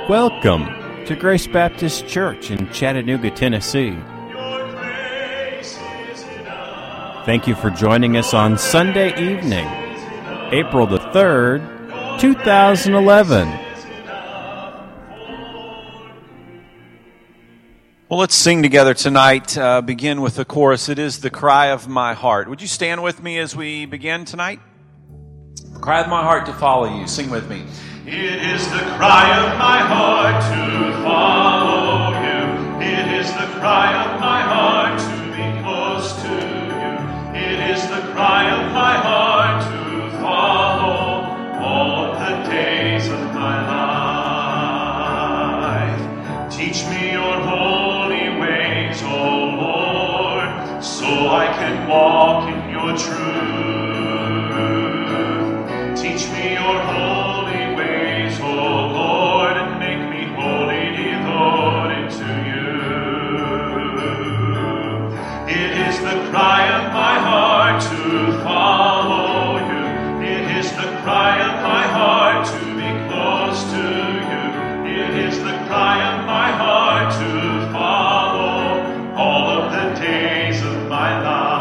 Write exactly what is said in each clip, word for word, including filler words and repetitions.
Welcome to Grace Baptist Church in Chattanooga, Tennessee. Thank you for joining us on Sunday evening, April the third, two thousand eleven. Well, let's sing together tonight. Uh, begin with the chorus, "It is the cry of my heart." Would you stand with me as we begin tonight? The cry of my heart to follow you. Sing with me. It is the cry of my heart to follow you. It is the cry of my heart to be close to you. It is the cry of my heart to follow all the days of my life. Teach me your holy ways, O Lord, so I can walk in your truth. Teach me your holy ways, O Lord, and make me wholly devoted to you. It is the cry of my heart to follow you. It is the cry of my heart to be close to you. It is the cry of my heart to follow all of the days of my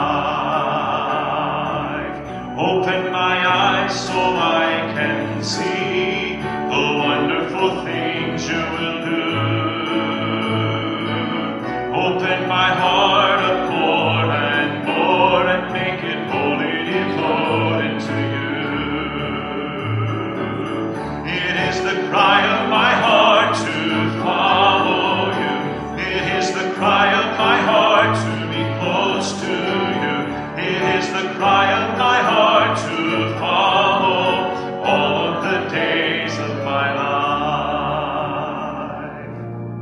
life. Open my eyes so I can see the wonderful things you will do. Open my heart up more and more and make it wholly devoted to you. It is the cry of my heart to follow you. It is the cry of my heart to be close to you. It is the cry of my heart to follow all of the days of my life.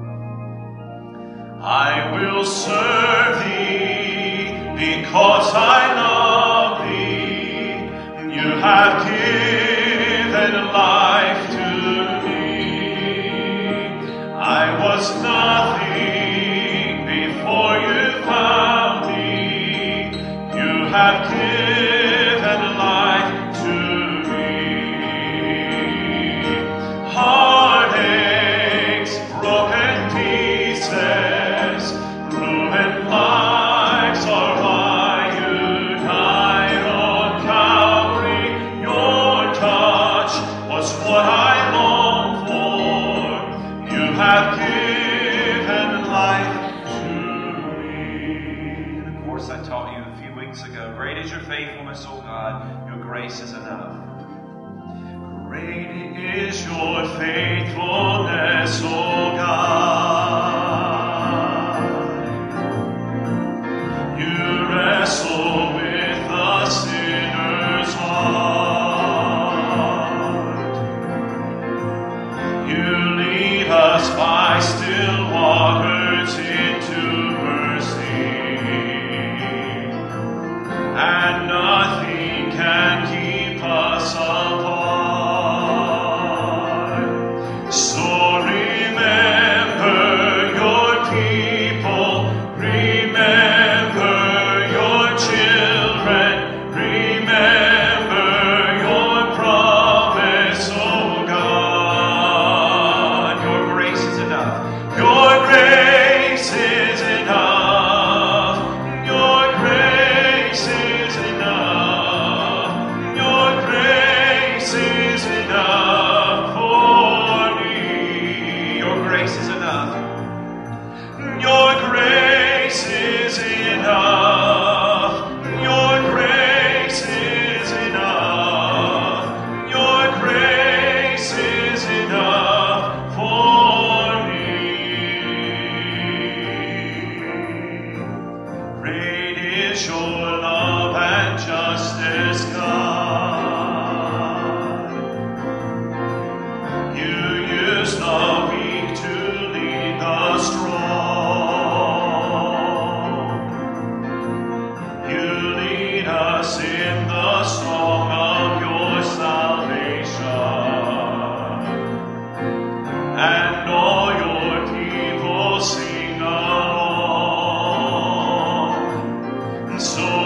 I will serve thee because I love thee. You have given life to me. I was nothing before you found me. You have given life to me. Heartaches, broken pieces, ruined lives are why you died on Calvary. Your touch was what I longed for. You have given life to me. And of course, I taught you a few weeks ago, great is your faithfulness, O God, your grace is enough. Great is your faithfulness, O God. You wrestle with the sinner's heart. You lead us by still waters into mercy, and nothing can keep us apart. So remember your people, remember your children, remember your promise, oh God. Your grace is enough. Your grace is enough. Your grace is enough. Your grace is enough for me. Your grace is enough. Your grace is enough. Your grace is enough. Your grace is enough for me. Great is your love and justice, God. You use the weak to lead the strong. You lead us in the song of your salvation, and all your people sing along. So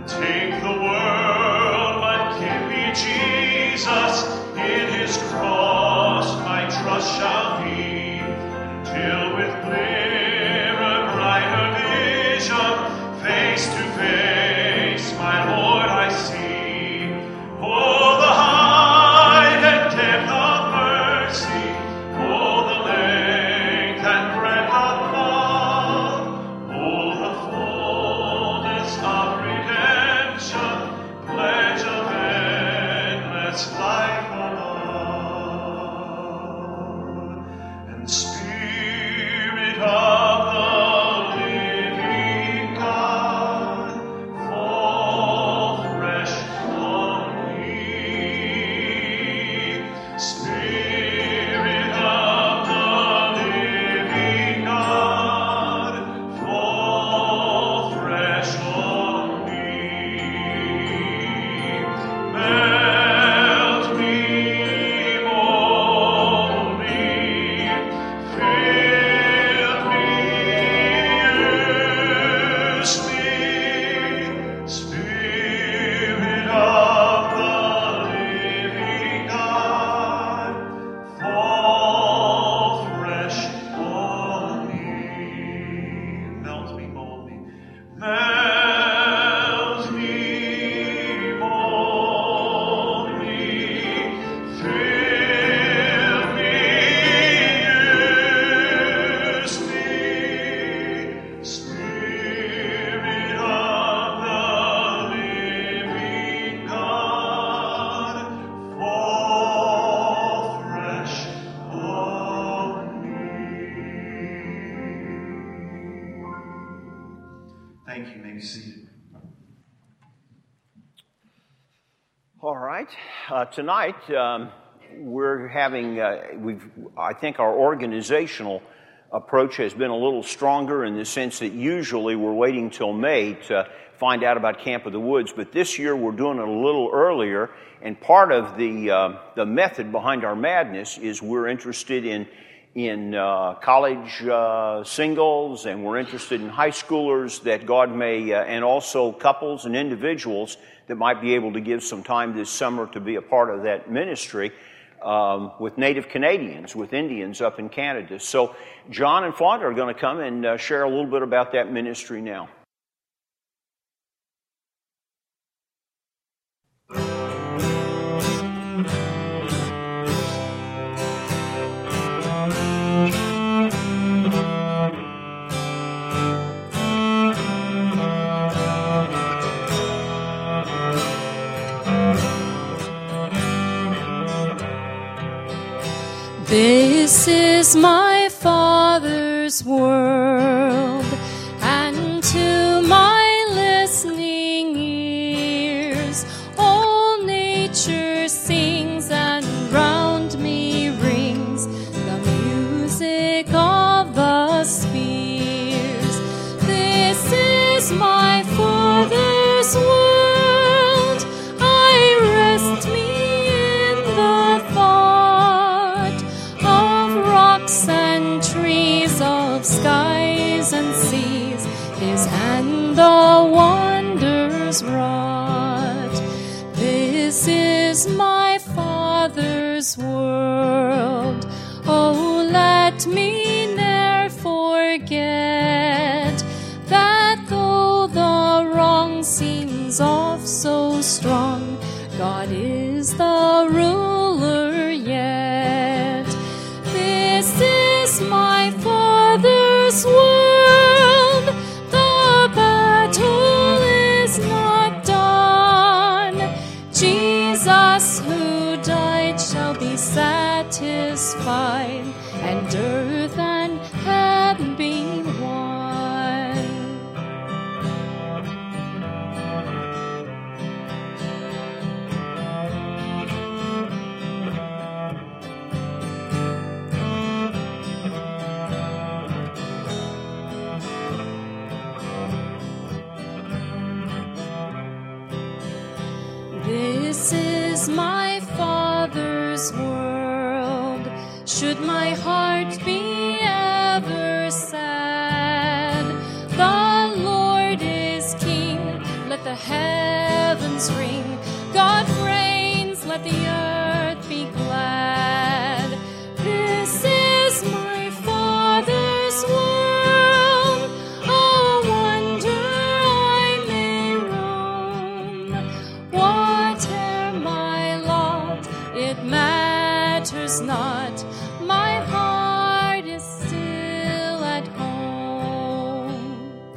Take the world, but give me Jesus. In his cross my trust shall be, till with clearer, brighter vision, face to face, my Lord I see. Oh, the height and depth of mercy, oh, the length and breadth of love, oh, the fullness of redemption, pledge of endless life above. And Spirit of the living God, fall fresh on me. Spirit of the living God, fall fresh on me. Melt me, mold me, fill me, use me. Spirit of the living God, fall fresh on me. Melt me, mold me. Melt me, mold me, fill me, use me. Spirit of the living God, fall fresh on me. Thank you. May be seated. All right. Uh, tonight, um, we're having, uh, we've, I think our organizational approach has been a little stronger in the sense that usually we're waiting till May to find out about Camp of the Woods, but this year we're doing it a little earlier, and part of the, uh, the method behind our madness is we're interested in in uh, college uh, singles, and we're interested in high schoolers that God may, uh, and also couples and individuals that might be able to give some time this summer to be a part of that ministry um, with Native Canadians, with Indians up in Canada. So John and Fonda are going to come and uh, share a little bit about that ministry now. This is my Father's world, and to my listening ears, all nature sings and round me rings the music of the spheres. This is my Father's world, I rest me in the thought of rocks and trees, of skies and seas, his hand the wonders wrought. This is my Father's world, oh, let me ne'er forget that though the wrong seems oft so strong, God is the ruler yet. This is my Father's world, the battle is not done. Jesus who died shall be satisfied, and earth and heaven be one. This is my Father's world. Should my heart be ever sad, the Lord is King. Let the the heavens ring. God reigns, let the earth be glad. This is my Father's world, a wonder I may roam. Whate'er my lot, it matters not, my heart is still at home.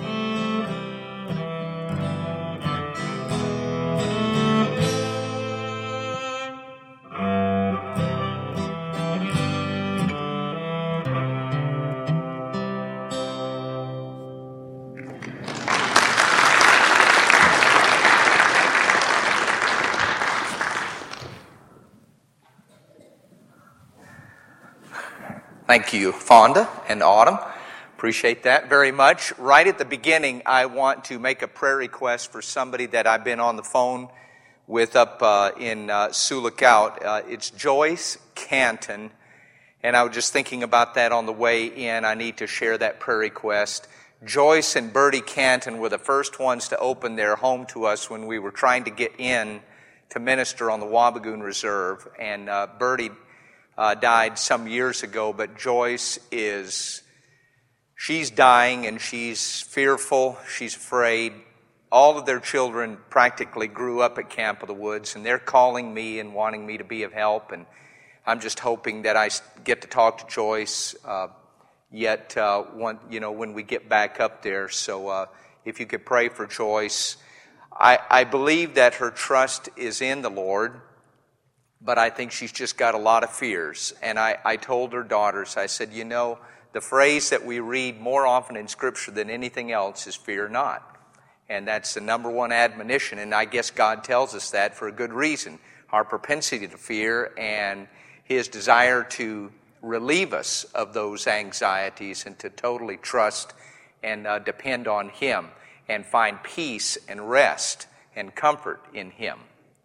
Thank you, Fonda and Autumn. Appreciate that very much. Right at the beginning, I want to make a prayer request for somebody that I've been on the phone with up uh, in uh, Sioux Lookout. Uh, it's Joyce Canton, and I was just thinking about that on the way in. I need to share that prayer request. Joyce and Bertie Canton were the first ones to open their home to us when we were trying to get in to minister on the Wabigoon Reserve, and uh, Bertie Uh, died some years ago, but Joyce is, she's dying and she's fearful, she's afraid. All of their children practically grew up at Camp of the Woods, and they're calling me and wanting me to be of help, and I'm just hoping that I get to talk to Joyce uh, yet, uh, one, you know, when we get back up there. So uh, if you could pray for Joyce. I, I believe that her trust is in the Lord, but I think she's just got a lot of fears. And I, I told her daughters, I said, you know, the phrase that we read more often in Scripture than anything else is fear not. And that's the number one admonition, and I guess God tells us that for a good reason. Our propensity to fear and His desire to relieve us of those anxieties and to totally trust and uh, depend on Him and find peace and rest and comfort in Him.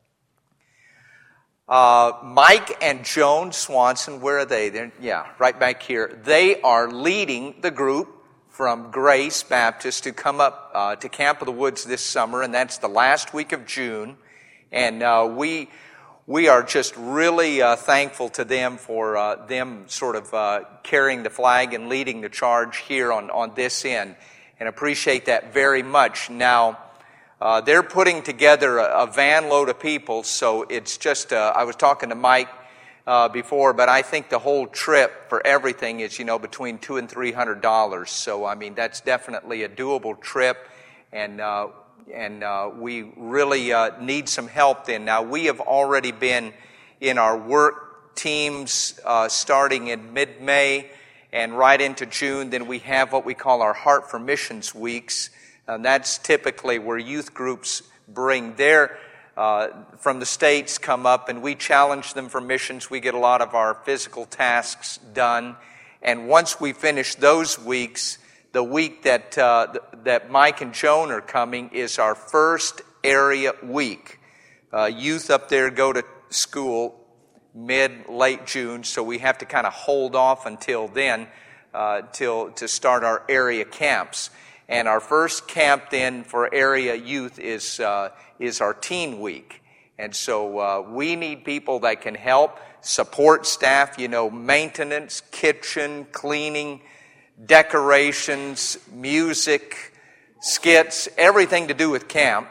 Uh, Mike and Joan Swanson, where are they? They're, yeah, right back here. They are leading the group from Grace Baptist to come up uh, to Camp of the Woods this summer, and that's the last week of June. And uh, we we are just really uh, thankful to them for uh, them sort of uh, carrying the flag and leading the charge here on, on this end, and appreciate that very much. Now, Uh, they're putting together a, a van load of people, so it's just, uh, I was talking to Mike uh, before, but I think the whole trip for everything is, you know, between two and three hundred dollars. So, I mean, that's definitely a doable trip, and uh, and uh, we really uh, need some help then. Now, we have already been in our work teams uh, starting in mid-May and right into June. Then we have what we call our Heart for Missions weeks. And that's typically where youth groups bring their, uh, from the States, come up, and we challenge them for missions. We get a lot of our physical tasks done. And once we finish those weeks, the week that uh, that Mike and Joan are coming is our first area week. Uh, youth up there go to school mid, late June, so we have to kind of hold off until then, uh, till to start our area camps. And our first camp then for area youth is uh, is our teen week. And so uh, we need people that can help, support staff, you know, maintenance, kitchen, cleaning, decorations, music, skits, everything to do with camp.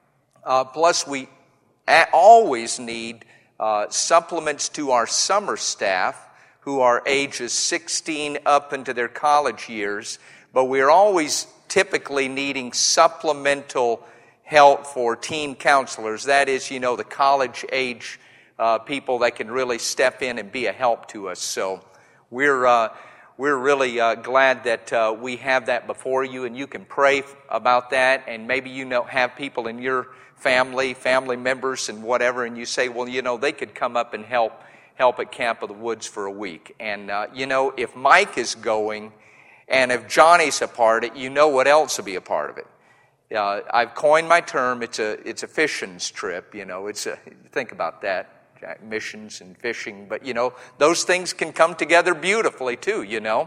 Uh, plus we a- always need uh, supplements to our summer staff who are ages sixteen up into their college years. But we're always typically needing supplemental help for teen counselors. That is, you know, the college age uh, people that can really step in and be a help to us. So we're uh, we're really uh, glad that uh, we have that before you, and you can pray about that. And maybe you know have people in your family, family members, and whatever, and you say, well, you know, they could come up and help help at Camp of the Woods for a week. And uh, you know, if Mike is going, and if Johnny's a part of it, you know what else will be a part of it. Uh, I've coined my term. It's a it's a fishing's trip. You know, it's a think about that, Jack, missions and fishing. But you know, those things can come together beautifully too. You know,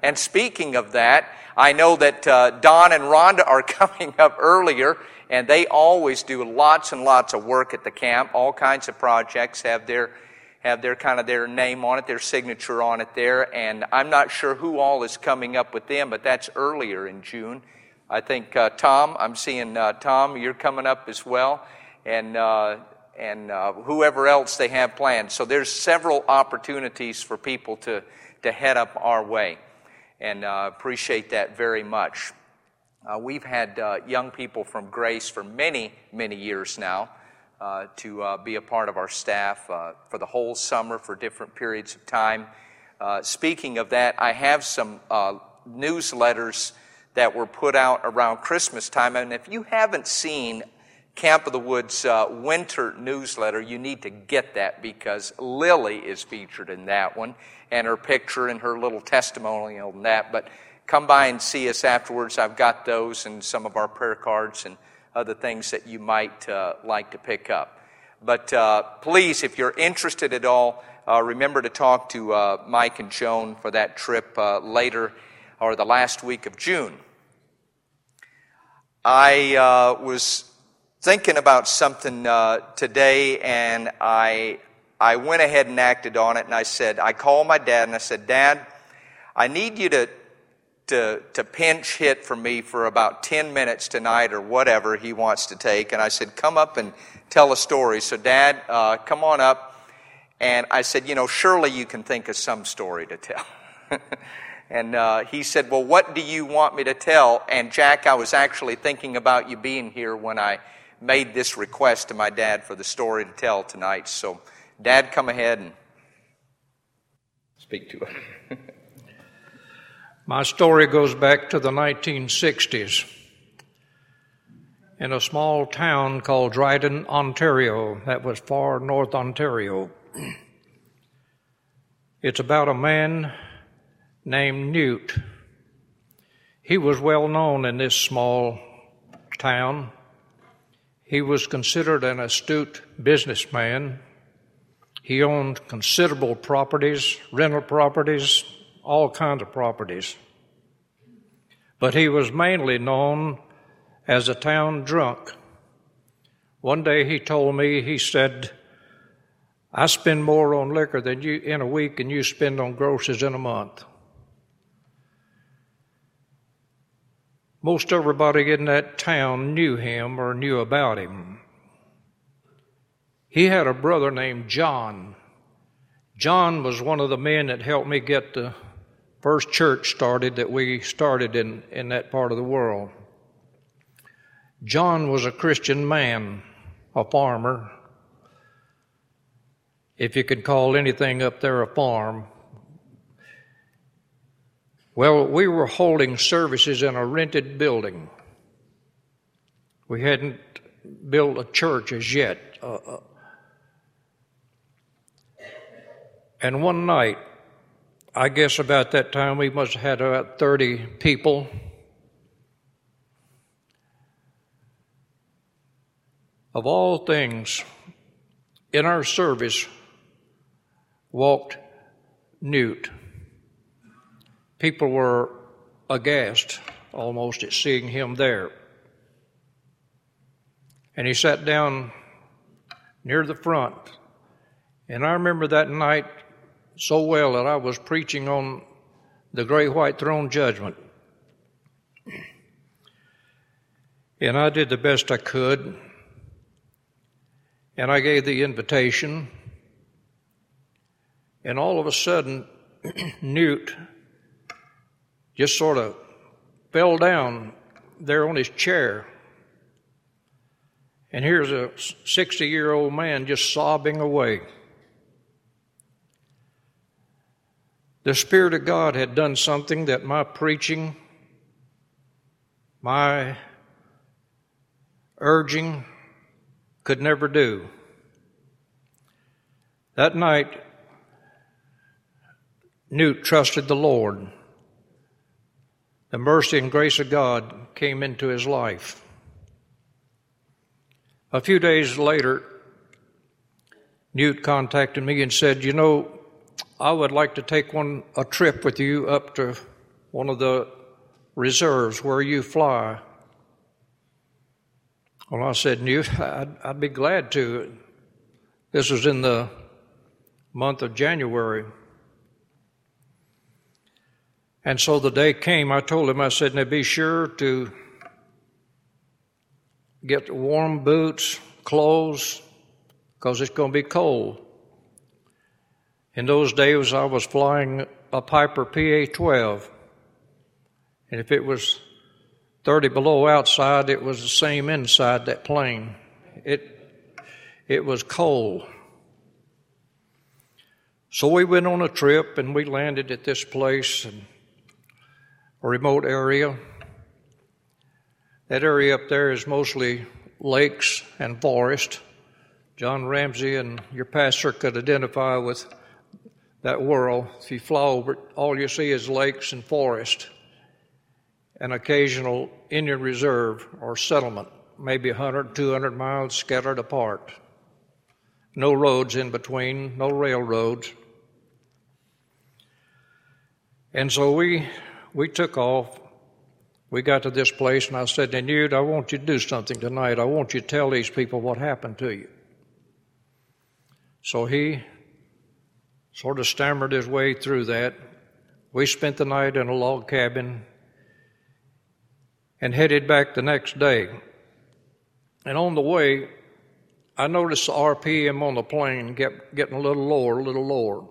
And speaking of that, I know that uh, Don and Rhonda are coming up earlier, and they always do lots and lots of work at the camp. All kinds of projects have their have their kind of their name on it, their signature on it there. And I'm not sure who all is coming up with them, but that's earlier in June. I think uh, Tom, I'm seeing uh, Tom, you're coming up as well, and uh, and uh, whoever else they have planned. So there's several opportunities for people to to head up our way. And uh, appreciate that very much. Uh, we've had uh, young people from Grace for many, many years now uh, to uh, be a part of our staff uh, for the whole summer for different periods of time. Uh, speaking of that, I have some uh, newsletters that were put out around Christmas time. And if you haven't seen Camp of the Woods uh, winter newsletter, you need to get that because Lily is featured in that one, and her picture and her little testimonial on that. But come by and see us afterwards. I've got those and some of our prayer cards and other things that you might uh, like to pick up. But uh, please, if you're interested at all, uh, remember to talk to uh, Mike and Joan for that trip uh, later or the last week of June. I uh, was thinking about something uh, today, and I I went ahead and acted on it, and I said, I called my dad, and I said, Dad, I need you to to to pinch hit for me for about ten minutes tonight or whatever he wants to take. And I said, come up and tell a story. So, Dad, uh, come on up. And I said, you know, surely you can think of some story to tell. And uh, he said, well, what do you want me to tell? And, Jack, I was actually thinking about you being here when I made this request to my dad for the story to tell tonight. So, Dad, come ahead and speak to it. My story goes back to the nineteen sixties in a small town called Dryden, Ontario. That was far north Ontario. It's about a man named Newt. He was well known in this small town. He was considered an astute businessman. He owned considerable properties, rental properties, all kinds of properties. But he was mainly known as a town drunk. One day he told me, he said, I spend more on liquor than you in a week than you spend on groceries in a month. Most everybody in that town knew him or knew about him. He had a brother named John. John was one of the men that helped me get the first church started that we started in, in that part of the world. John was a Christian man, a farmer, if you could call anything up there a farm. Well, we were holding services in a rented building. We hadn't built a church as yet. Uh, uh, and one night, I guess about that time, we must have had about thirty people. Of all things, in our service walked Newt. People were aghast almost at seeing him there. And he sat down near the front. And I remember that night so well that I was preaching on the great white throne judgment. And I did the best I could. And I gave the invitation. And all of a sudden, Newt just sort of fell down there on his chair. And here's a sixty-year-old man just sobbing away. The Spirit of God had done something that my preaching, my urging could never do. That night, Newt trusted the Lord. The mercy and grace of God came into his life. A few days later, Newt contacted me and said, you know, I would like to take one a trip with you up to one of the reserves where you fly. Well, I said, Newt, I'd, I'd be glad to. This was in the month of January. And so the day came, I told him, I said, now be sure to get warm boots, clothes, because it's going to be cold. In those days, I was flying a Piper P A twelve. And if it was thirty below outside, it was the same inside that plane. It, it was cold. So we went on a trip, and we landed at this place, in a remote area. That area up there is mostly lakes and forest. John Ramsey and your pastor could identify with that world. If you fly over it, all you see is lakes and forest, an occasional Indian reserve or settlement, maybe one hundred, two hundred miles scattered apart. No roads in between, no railroads. And so we we took off. We got to this place, and I said, and Newt, I want you to do something tonight. I want you to tell these people what happened to you. So he sort of stammered his way through that. We spent the night in a log cabin and headed back the next day. And on the way, I noticed the R P M on the plane kept getting a little lower, a little lower.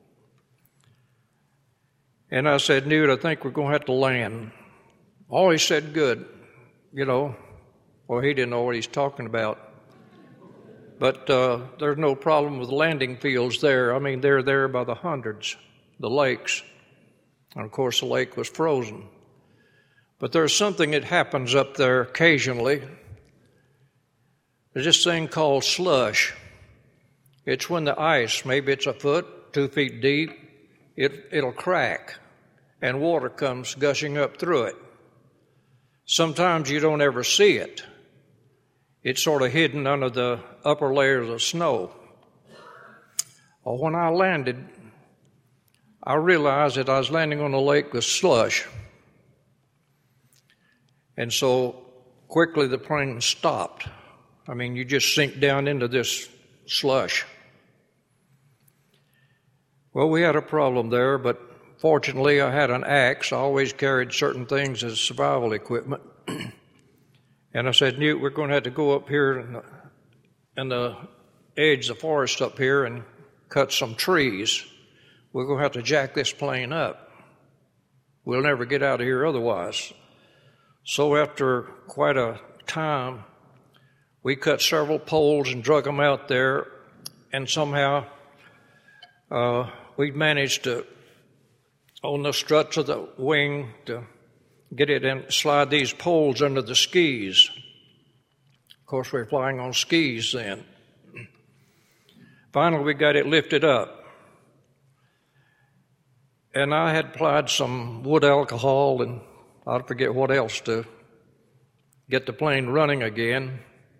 And I said, Newt, I think we're going to have to land. Oh, he said, good. You know, well, he didn't know what he's talking about. But uh, there's no problem with landing fields there. I mean, they're there by the hundreds, the lakes. And, of course, the lake was frozen. But there's something that happens up there occasionally. There's this thing called slush. It's when the ice, maybe it's a foot, two feet deep, it, it'll crack, and water comes gushing up through it. Sometimes you don't ever see it. It's sort of hidden under the upper layers of snow. Well, when I landed, I realized that I was landing on a lake with slush. And so quickly the plane stopped. I mean, you just sink down into this slush. Well, we had a problem there, but fortunately I had an axe. I always carried certain things as survival equipment. And I said, Newt, we're going to have to go up here in the, in the edge of the forest up here and cut some trees. We're going to have to jack this plane up. We'll never get out of here otherwise. So after quite a time, we cut several poles and drug them out there, and somehow uh, we managed to, on the struts of the wing, to get it and slide these poles under the skis. Of course, we were flying on skis then. Finally, we got it lifted up. And I had applied some wood alcohol and I forget what else to get the plane running again.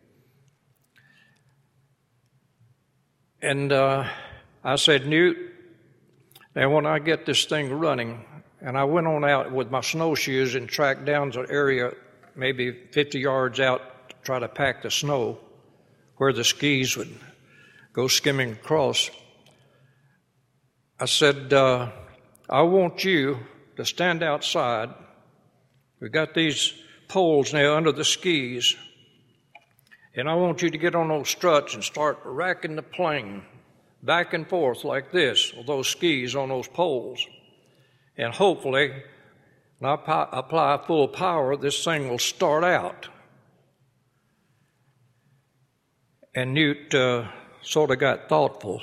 And uh, I said, Newt, now when I get this thing running, and I went on out with my snowshoes and tracked down to an area maybe fifty yards out to try to pack the snow where the skis would go skimming across. I said, uh, I want you to stand outside. We've got these poles now under the skis, and I want you to get on those struts and start racking the plane back and forth like this with those skis on those poles. And hopefully, when I apply full power, this thing will start out. And Newt uh, sort of got thoughtful.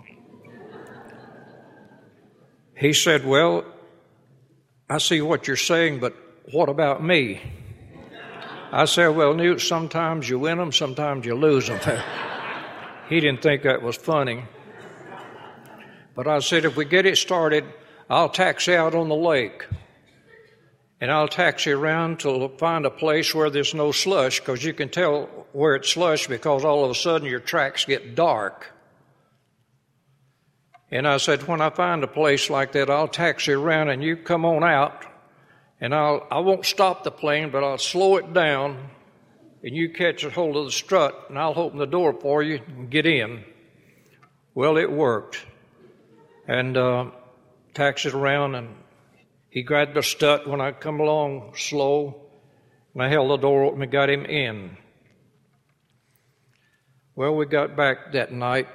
He said, well, I see what you're saying, but what about me? I said, well, Newt, sometimes you win them, sometimes you lose them. He didn't think that was funny. But I said, if we get it started, I'll taxi out on the lake, and I'll taxi around to find a place where there's no slush, because you can tell where it's slush because all of a sudden your tracks get dark. And I said, when I find a place like that, I'll taxi around and you come on out and I'll, I won't stop the plane, but I'll slow it down, and you catch a hold of the strut, and I'll open the door for you and get in. Well, it worked. And uh, taxied around, and he grabbed the strut when I come along slow, and I held the door open and got him in. Well, we got back that night.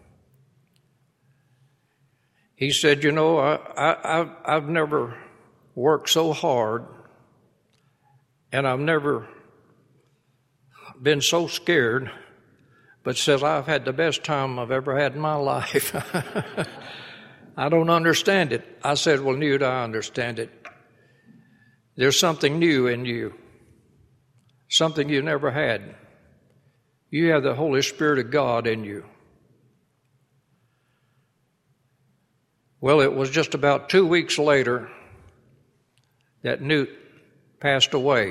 He said, you know, I, I, I've, I've never worked so hard, and I've never been so scared, but says I've had the best time I've ever had in my life. I don't understand it. I said, well, Newt, I understand it. There's something new in you, something you never had. You have the Holy Spirit of God in you. Well, it was just about two weeks later that Newt passed away.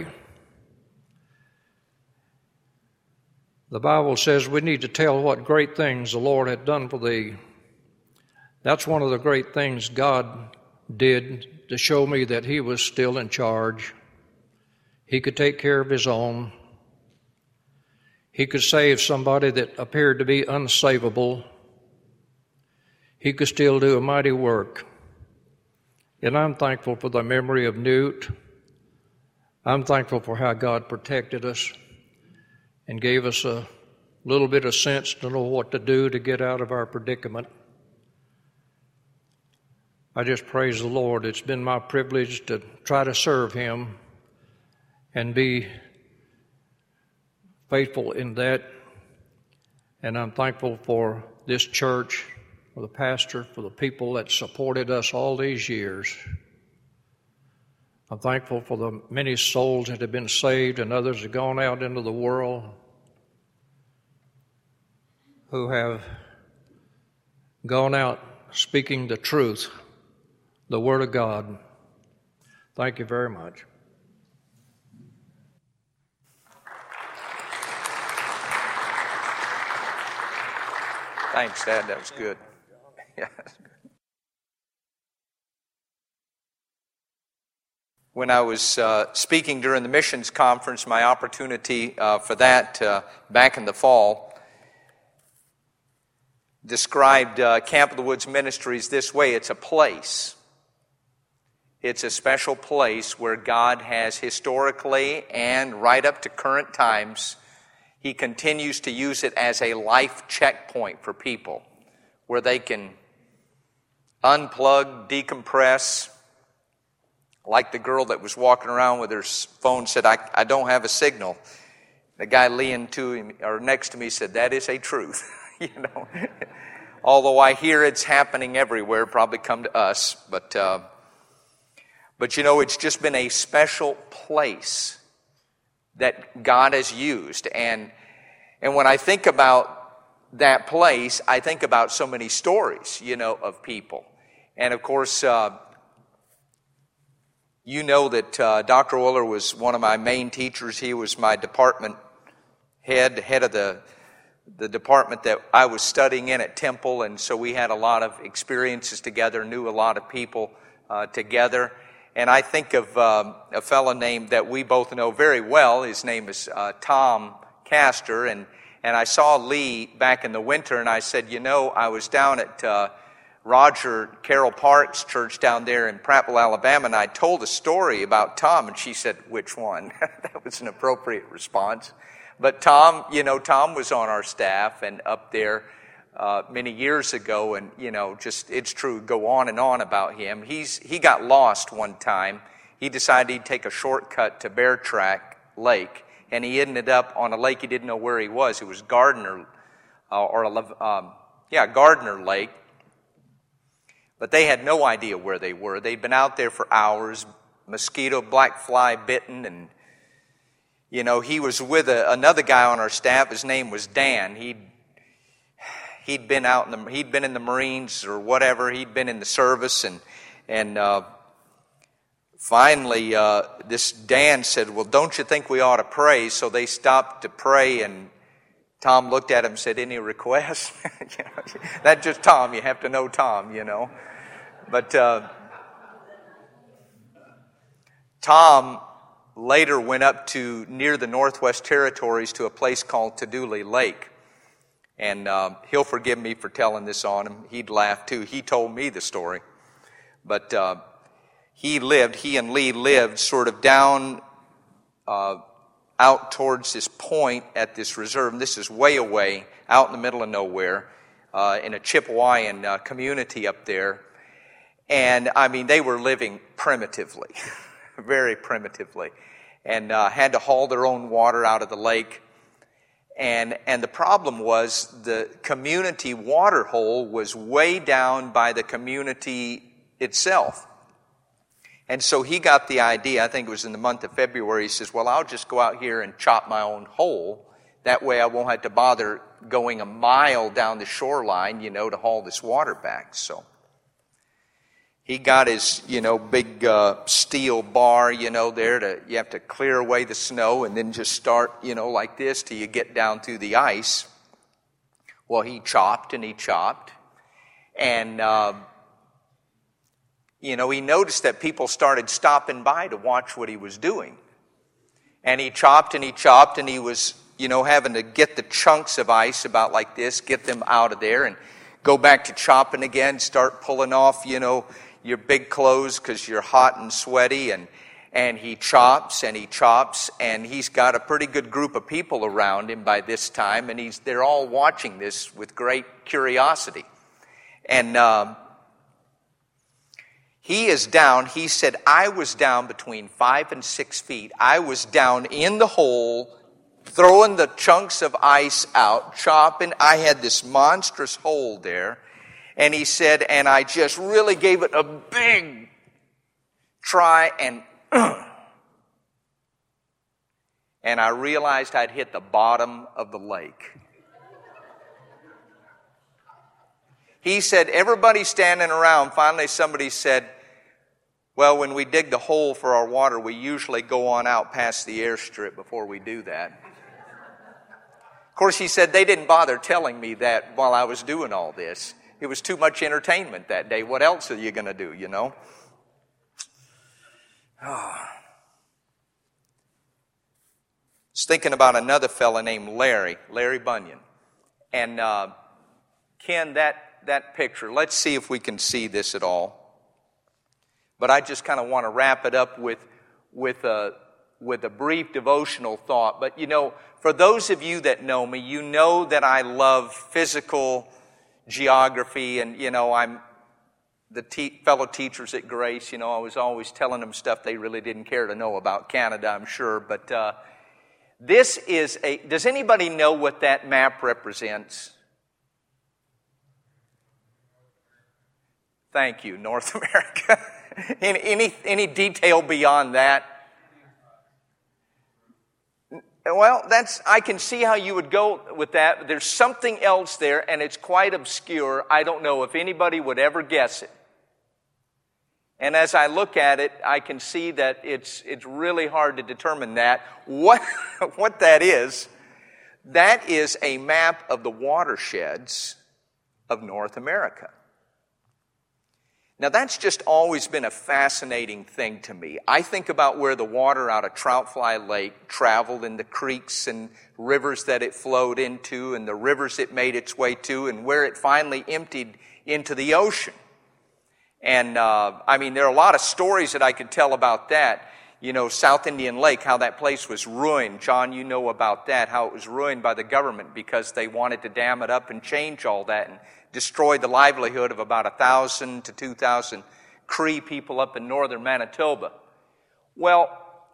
The Bible says we need to tell what great things the Lord had done for thee. That's one of the great things God did to show me that He was still in charge. He could take care of His own. He could save somebody that appeared to be unsavable. He could still do a mighty work. And I'm thankful for the memory of Newt. I'm thankful for how God protected us and gave us a little bit of sense to know what to do to get out of our predicament. I just praise the Lord. It's been my privilege to try to serve Him and be faithful in that. And I'm thankful for this church, for the pastor, for the people that supported us all these years. I'm thankful for the many souls that have been saved and others have gone out into the world who have gone out speaking the truth, the Word of God. Thank you very much. Thanks, Dad. That was good. Yeah. When I was uh, speaking during the missions conference, my opportunity uh, for that uh, back in the fall described uh, Camp of the Woods Ministries this way. It's a place. It's a special place where God has historically and right up to current times, He continues to use it as a life checkpoint for people where they can unplug, decompress, like the girl that was walking around with her phone said, I, I don't have a signal. The guy leaning to him or next to me said, that is a truth. You know, although I hear it's happening everywhere, probably come to us, but uh, but you know, it's just been a special place that God has used, and and when I think about that place, I think about so many stories, you know, of people, and of course. Uh, You know that uh, Doctor Oler was one of my main teachers. He was my department head, head of the the department that I was studying in at Temple, and so we had a lot of experiences together, knew a lot of people uh, together. And I think of um, a fellow named that we both know very well. His name is uh, Tom Castor, and and I saw Lee back in the winter, and I said, you know, I was down at Uh, Roger Carroll Park's church down there in Prattville, Alabama, and I told a story about Tom, and she said, which one? That was an appropriate response. But Tom, you know, Tom was on our staff and up there uh, many years ago, and, you know, just, it's true, go on and on about him. He's He got lost one time. He decided he'd take a shortcut to Bear Track Lake, and he ended up on a lake he didn't know where he was. It was Gardner, uh, or, um, yeah, Gardner Lake. But they had no idea where they were. They'd been out there for hours, mosquito, black fly bitten, and, you know, he was with a, another guy on our staff. His name was Dan. He'd, he'd been out in the, he'd been in the Marines or whatever. He'd been in the service, and, and, uh, finally, uh, this Dan said, well, don't you think we ought to pray? So they stopped to pray, and Tom looked at him and said, any requests? You know, that's just Tom. You have to know Tom, you know. But uh, Tom later went up to near the Northwest Territories to a place called Tuduli Lake. And uh, he'll forgive me for telling this on him. He'd laugh too. He told me the story. But uh, he lived, he and Lee lived sort of down uh, out towards this point at this reserve. And this is way away, out in the middle of nowhere, uh, in a Chippewayan uh, community up there. And, I mean, they were living primitively, very primitively, and uh, had to haul their own water out of the lake. And and the problem was the community water hole was way down by the community itself. And so he got the idea, I think it was in the month of February, he says, well, I'll just go out here and chop my own hole. That way I won't have to bother going a mile down the shoreline, you know, to haul this water back. So he got his, you know, big uh, steel bar, you know, there to, you have to clear away the snow and then just start, you know, like this till you get down through the ice. Well, he chopped and he chopped. And, uh, you know, he noticed that people started stopping by to watch what he was doing. And he chopped and he chopped and he was, you know, having to get the chunks of ice about like this, get them out of there and go back to chopping again, start pulling off, you know, your big clothes because you're hot and sweaty, and and he chops and he chops, and he's got a pretty good group of people around him by this time, and he's they're all watching this with great curiosity. And um, he is down, he said, I was down between five and six feet. I was down in the hole, throwing the chunks of ice out, chopping. I had this monstrous hole there. And he said, and I just really gave it a big try, and uh, and I realized I'd hit the bottom of the lake. He said, everybody standing around, finally somebody said, well, when we dig the hole for our water, we usually go on out past the airstrip before we do that. Of course, he said they didn't bother telling me that while I was doing all this. It was too much entertainment that day. What else are you going to do, you know? Oh. I was thinking about another fella named Larry, Larry Bunyan. And uh, Ken, that, that picture, let's see if we can see this at all. But I just kind of want to wrap it up with, with, a, with a brief devotional thought. But, you know, for those of you that know me, you know that I love physical geography, and, you know, I'm the te- fellow teachers at Grace, you know, I was always telling them stuff they really didn't care to know about Canada, I'm sure. But uh, this is a, does anybody know what that map represents? Thank you, North America. any, any, any detail beyond that? Well, that's, I can see how you would go with that. There's something else there, and it's quite obscure. I don't know if anybody would ever guess it. And as I look at it, I can see that it's it's really hard to determine that. What, what that is, that is a map of the watersheds of North America. Now, that's just always been a fascinating thing to me. I think about where the water out of Troutfly Lake traveled and the creeks and rivers that it flowed into and the rivers it made its way to and where it finally emptied into the ocean. And, uh, I mean, there are a lot of stories that I could tell about that. You know, South Indian Lake, how that place was ruined. John, you know about that, how it was ruined by the government because they wanted to dam it up and change all that and destroyed the livelihood of about one thousand to two thousand Cree people up in northern Manitoba. Well,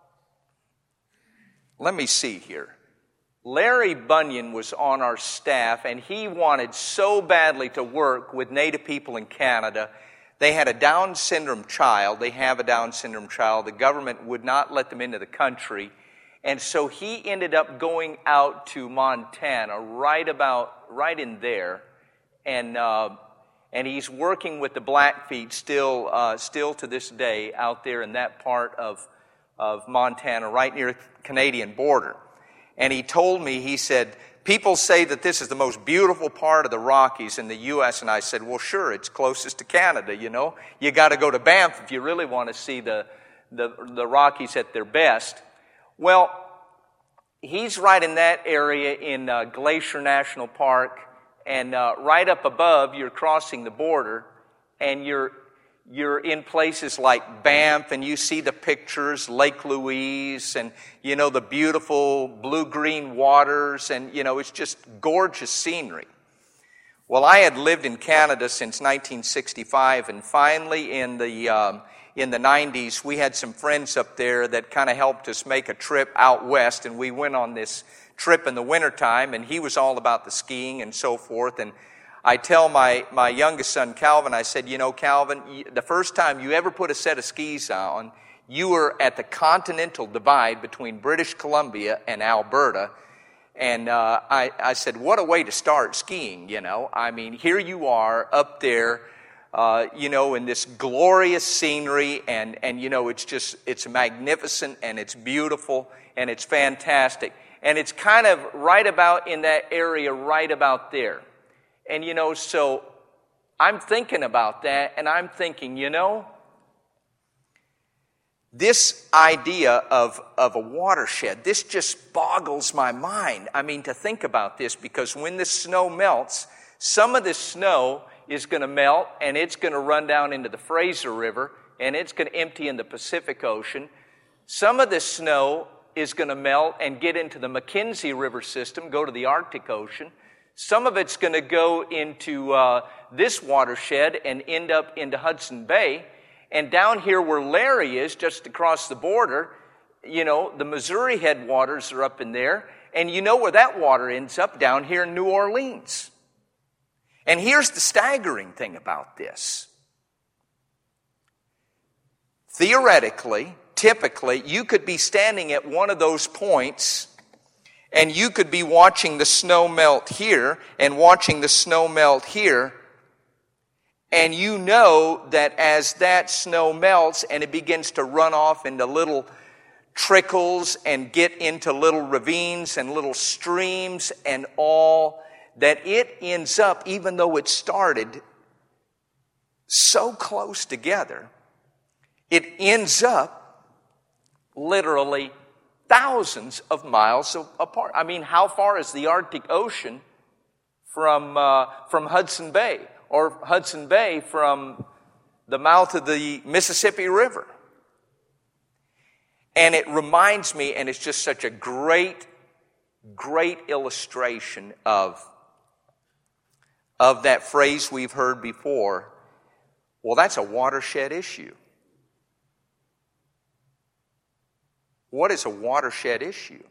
let me see here. Larry Bunyan was on our staff, and he wanted so badly to work with Native people in Canada. They had a Down syndrome child. They have a Down syndrome child. The government would not let them into the country. And so he ended up going out to Montana, right about, right in there. And uh, and he's working with the Blackfeet still uh, still to this day out there in that part of of Montana, right near the Canadian border. And he told me, he said, people say that this is the most beautiful part of the Rockies in the U S And I said, well, sure, it's closest to Canada, you know. You got to go to Banff if you really want to see the the, the Rockies at their best. Well, he's right in that area in uh, Glacier National Park, and uh, right up above, you're crossing the border, and you're you're in places like Banff, and you see the pictures, Lake Louise, and, you know, the beautiful blue-green waters, and, you know, it's just gorgeous scenery. Well, I had lived in Canada since nineteen sixty-five, and finally in the um, in the nineties, we had some friends up there that kind of helped us make a trip out west, and we went on this trip in the wintertime, and he was all about the skiing and so forth. And I tell my, my youngest son, Calvin, I said, you know, Calvin, the first time you ever put a set of skis on, you were at the continental divide between British Columbia and Alberta. And uh, I, I said, what a way to start skiing, you know. I mean, here you are up there, uh, you know, in this glorious scenery, and, and, you know, it's just, it's magnificent, and it's beautiful, and it's fantastic. And it's kind of right about in that area, right about there. And, you know, so I'm thinking about that, and I'm thinking, you know, this idea of, of a watershed, this just boggles my mind. I mean, to think about this, because when the snow melts, some of the snow is going to melt, and it's going to run down into the Fraser River, and it's going to empty in the Pacific Ocean. Some of the snow is going to melt and get into the Mackenzie River system, go to the Arctic Ocean. Some of it's going to go into uh, this watershed and end up into Hudson Bay. And down here where Larry is, just across the border, you know, the Missouri headwaters are up in there. And you know where that water ends up? Down here in New Orleans. And here's the staggering thing about this. Theoretically, typically, you could be standing at one of those points, and you could be watching the snow melt here and watching the snow melt here. And you know that as that snow melts and it begins to run off into little trickles and get into little ravines and little streams and all, that it ends up, even though it started so close together, it ends up literally thousands of miles apart. I mean, how far is the Arctic Ocean from uh, from Hudson Bay, or Hudson Bay from the mouth of the Mississippi River? And it reminds me, and it's just such a great, great illustration of, of that phrase we've heard before. Well, that's a watershed issue. What is a watershed issue?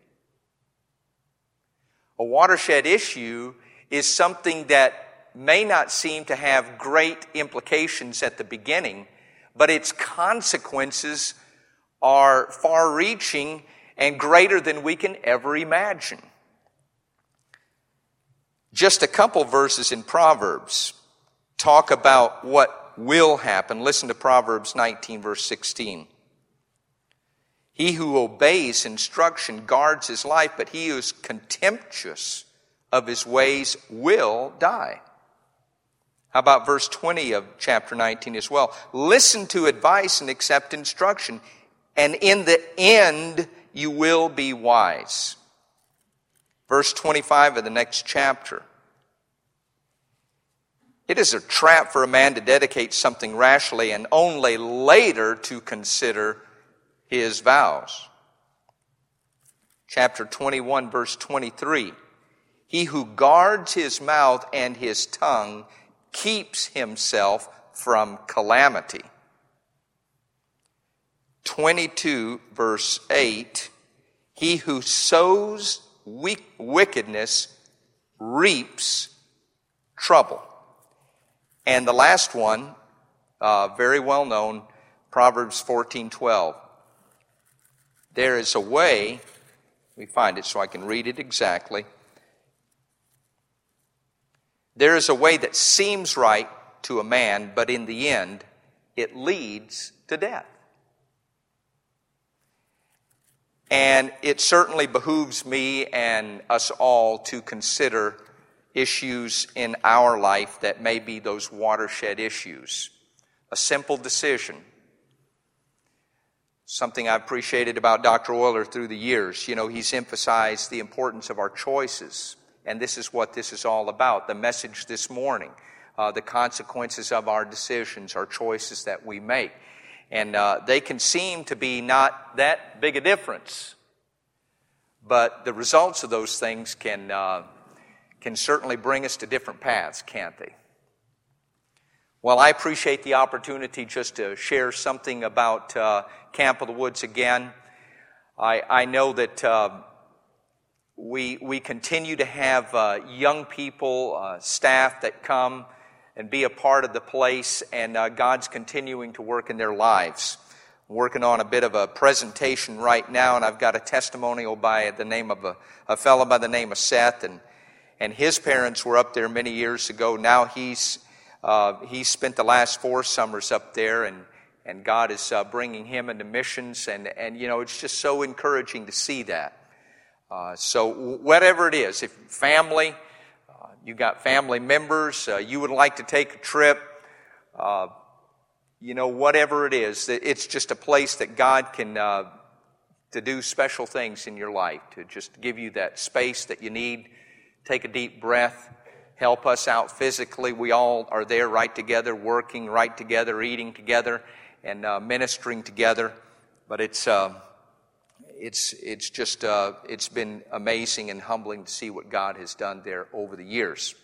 A watershed issue is something that may not seem to have great implications at the beginning, but its consequences are far-reaching and greater than we can ever imagine. Just a couple verses in Proverbs talk about what will happen. Listen to Proverbs nineteen, verse sixteen. He who obeys instruction guards his life, but he who is contemptuous of his ways will die. How about verse twenty of chapter nineteen as well? Listen to advice and accept instruction, and in the end you will be wise. Verse twenty-five of the next chapter. It is a trap for a man to dedicate something rashly and only later to consider his vows. Chapter twenty-one, verse twenty-three. He who guards his mouth and his tongue keeps himself from calamity. twenty-two, verse eight. He who sows wickedness reaps trouble. And the last one, uh, very well known, Proverbs fourteen twelve. There is a way, let me find it so I can read it exactly. There is a way that seems right to a man, but in the end, it leads to death. And it certainly behooves me and us all to consider issues in our life that may be those watershed issues. A simple decision. Something I've appreciated about Doctor Euler through the years. You know, he's emphasized the importance of our choices. And this is what this is all about. The message this morning. Uh, the consequences of our decisions, our choices that we make. And uh, they can seem to be not that big a difference. But the results of those things can, uh, can certainly bring us to different paths, can't they? Well, I appreciate the opportunity just to share something about uh, Camp of the Woods again. I, I know that uh, we, we continue to have uh, young people, uh, staff that come and be a part of the place, and uh, God's continuing to work in their lives. I'm working on a bit of a presentation right now, and I've got a testimonial by the name of a, a fellow by the name of Seth, and, and his parents were up there many years ago. Now he's Uh, he spent the last four summers up there, and, and God is uh, bringing him into missions, and, and, you know, it's just so encouraging to see that. Uh, so whatever it is, if family, uh, you got family members, uh, you would like to take a trip, uh, you know, whatever it is, it's just a place that God can uh, to do special things in your life, to just give you that space that you need. Take a deep breath. Help us out physically. We all are there right together, working right together, eating together, and uh, ministering together. But it's uh, it's it's just uh, it's been amazing and humbling to see what God has done there over the years.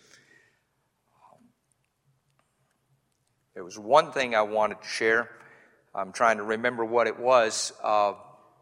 There was one thing I wanted to share. I'm trying to remember what it was. Uh,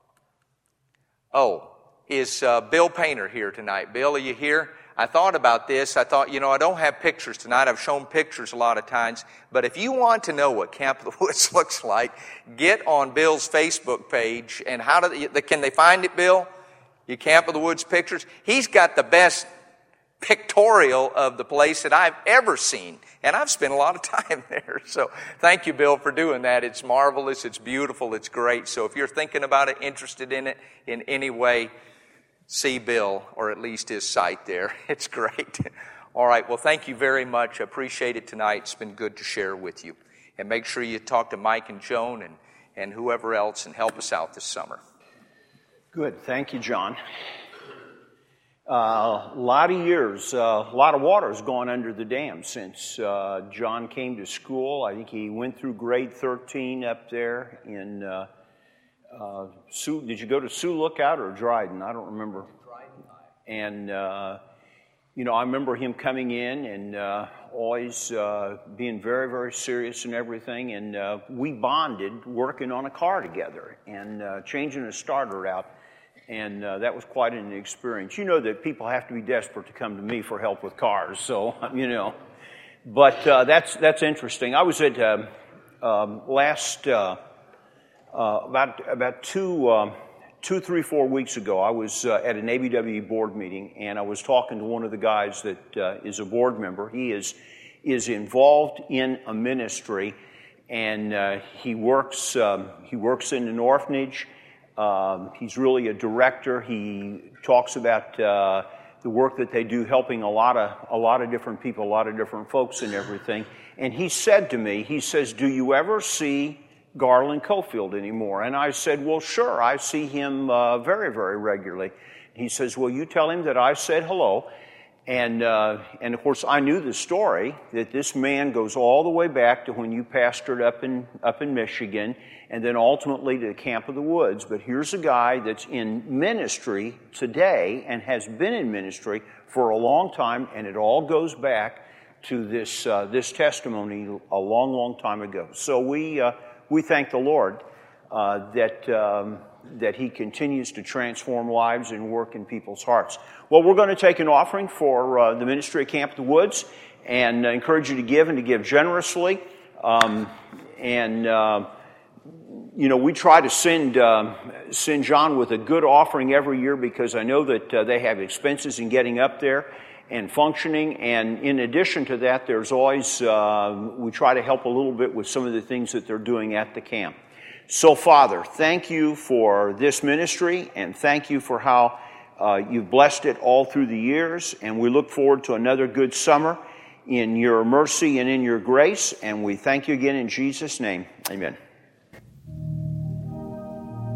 oh, is uh, Bill Painter here tonight? Bill, are you here? I thought about this. I thought, you know, I don't have pictures tonight. I've shown pictures a lot of times. But if you want to know what Camp of the Woods looks like, get on Bill's Facebook page. And how do they, can they find it, Bill? Your Camp of the Woods pictures? He's got the best pictorial of the place that I've ever seen. And I've spent a lot of time there. So thank you, Bill, for doing that. It's marvelous. It's beautiful. It's great. So if you're thinking about it, interested in it in any way, see Bill, or at least his site there. It's great. All right, well, thank you very much. I appreciate it tonight. It's been good to share with you. And make sure you talk to Mike and Joan and, and whoever else and help us out this summer. Good. Thank you, John. A uh, lot of years, uh, a lot of water has gone under the dam since uh, John came to school. I think he went through grade thirteen up there in... Uh, Uh, Sioux, did you go to Sioux Lookout or Dryden? I don't remember. And, uh, you know, I remember him coming in and uh, always uh, being very, very serious and everything. And uh, we bonded working on a car together and uh, changing a starter out. And uh, that was quite an experience. You know that people have to be desperate to come to me for help with cars. So, you know. But uh, that's, that's interesting. I was at uh, um, last... Uh, Uh, about about two, um, two, three, four weeks ago, I was uh, at an A B W board meeting, and I was talking to one of the guys that uh, is a board member. He is is involved in a ministry, and uh, he works um, he works in an orphanage. Um, he's really a director. He talks about uh, the work that they do, helping a lot of a lot of different people, a lot of different folks, and everything. And he said to me, he says, "Do you ever see Garland Cofield anymore?" And I said, "Well, sure, I see him uh, very, very regularly." He says, "Well, you tell him that I said hello." And uh, and of course, I knew the story that this man goes all the way back to when you pastored up in up in Michigan, and then ultimately to the Camp of the Woods. But here's a guy that's in ministry today and has been in ministry for a long time, and it all goes back to this uh, this testimony a long, long time ago. So we. Uh, We thank the Lord uh, that um, that He continues to transform lives and work in people's hearts. Well, we're going to take an offering for uh, the ministry of Camp of the Woods, and uh, encourage you to give and to give generously. Um, and uh, you know, we try to send uh, send John with a good offering every year because I know that uh, they have expenses in getting up there and functioning, and in addition to that, there's always, uh, we try to help a little bit with some of the things that they're doing at the camp. So, Father, thank you for this ministry, and thank you for how uh, you've blessed it all through the years, and we look forward to another good summer in your mercy and in your grace, and we thank you again in Jesus' name. Amen.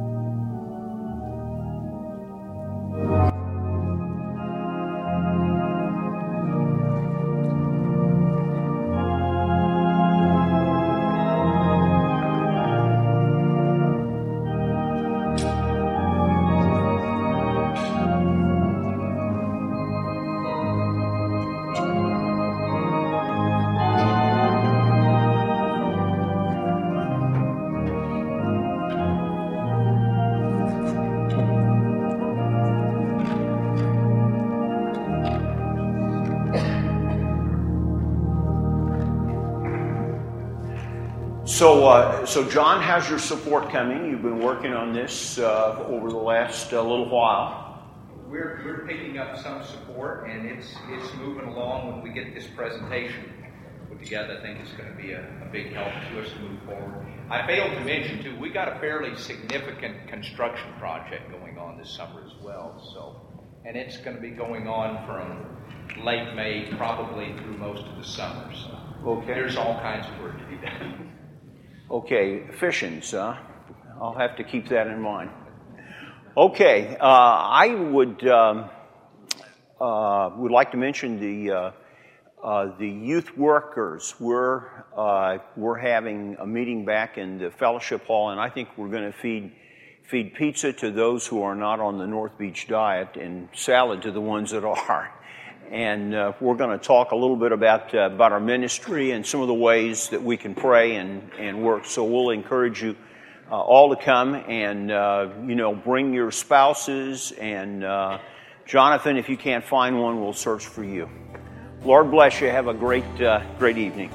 So, uh, so John, how's your support coming? You've been working on this uh, over the last uh, little while. We're we're picking up some support, and it's it's moving along. When we get this presentation put together, I think it's going to be a, a big help to us to move forward. I failed to mention too, we got a fairly significant construction project going on this summer as well. So, and it's going to be going on from late May, probably through most of the summer. So, okay. There's all kinds of work to be done. Okay, Fishins, uh, I'll have to keep that in mind. Okay, uh, I would um, uh, would like to mention the uh, uh, the youth workers. We're uh, we're having a meeting back in the fellowship hall, and I think we're going to feed feed pizza to those who are not on the North Beach diet, and salad to the ones that are. And uh, we're going to talk a little bit about uh, about our ministry and some of the ways that we can pray and, and work. So we'll encourage you uh, all to come and, uh, you know, bring your spouses. And uh, Jonathan, if you can't find one, we'll search for you. Lord bless you. Have a great, uh, great evening.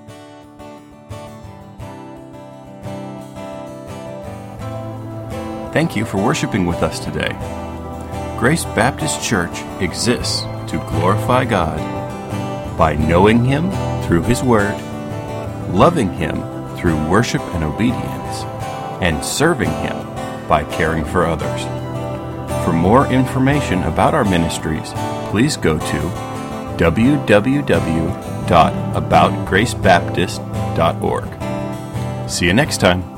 Thank you for worshiping with us today. Grace Baptist Church exists to glorify God by knowing Him through His Word, loving Him through worship and obedience, and serving Him by caring for others. For more information about our ministries, please go to w w w dot about grace baptist dot org. See you next time.